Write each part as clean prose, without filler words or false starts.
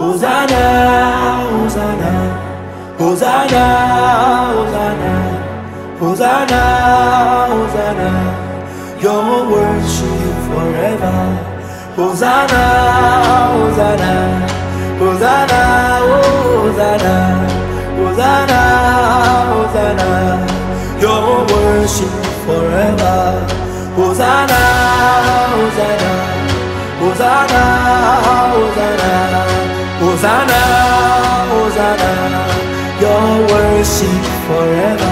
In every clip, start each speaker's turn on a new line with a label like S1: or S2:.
S1: Hosanna, Hosanna, Hosanna, Hosanna, Hosanna, Hosanna, your worship forever. Hosanna, Hosanna, Hosanna, Hosanna, Hosanna, Hosanna, your worship forever. Hosanna, Hosanna, Hosanna, Hosanna, Hosanna, Hosanna, your worship forever.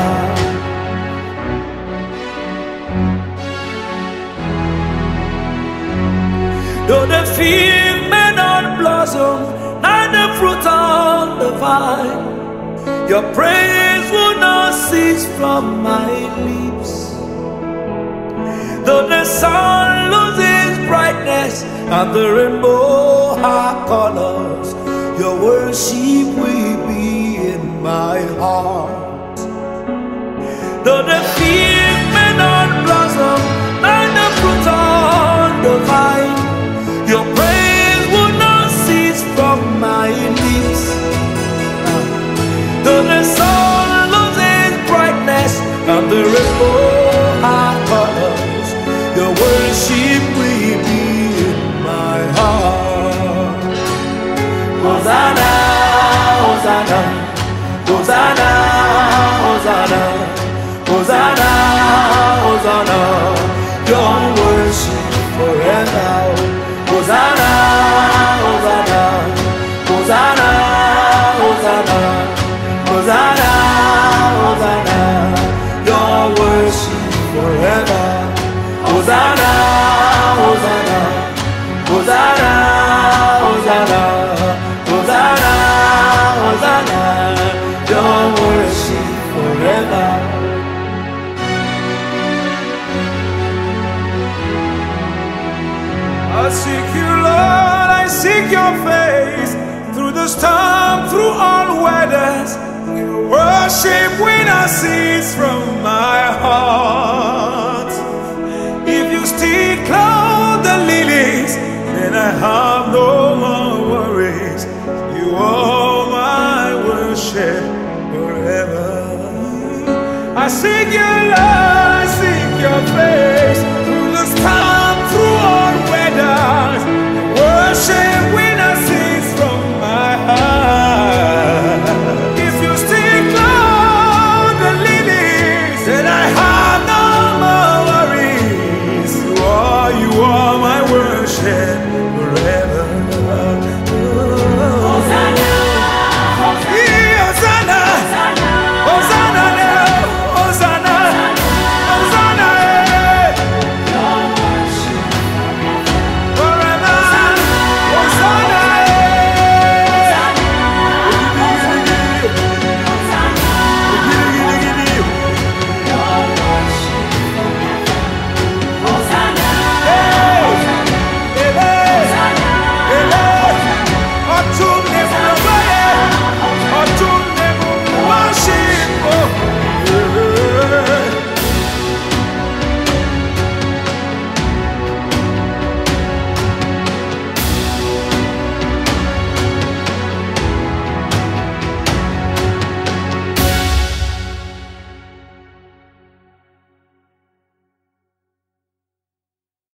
S1: Though the field may not blossom, neither fruit on the vine, your praise will not cease from my lips. Though the sun loses brightness and the rainbow her colors, your worship will be in my heart. Though the field may not blossom, neither fruit on the vine, your praise will not cease from my lips. Though the sun loses brightness and the rainbow her colors, your worship will be in my heart. Hosanna, Hosanna, Hosanna, Hosanna, Hosanna, Hosanna, your worship forever. Hosanna, Hosanna, Hosanna, Hosanna, Hosanna, Hosanna, your worship forever. Hosanna, Hosanna, Hosanna, Hosanna, Hosanna, Hosanna, your worship forever. I seek you, Lord, I seek your face. Through the storm, through all weathers, your worship will not cease from my heart. If you still clothe the lilies, then I have no more worries. You are my worship forever. I seek you, Lord.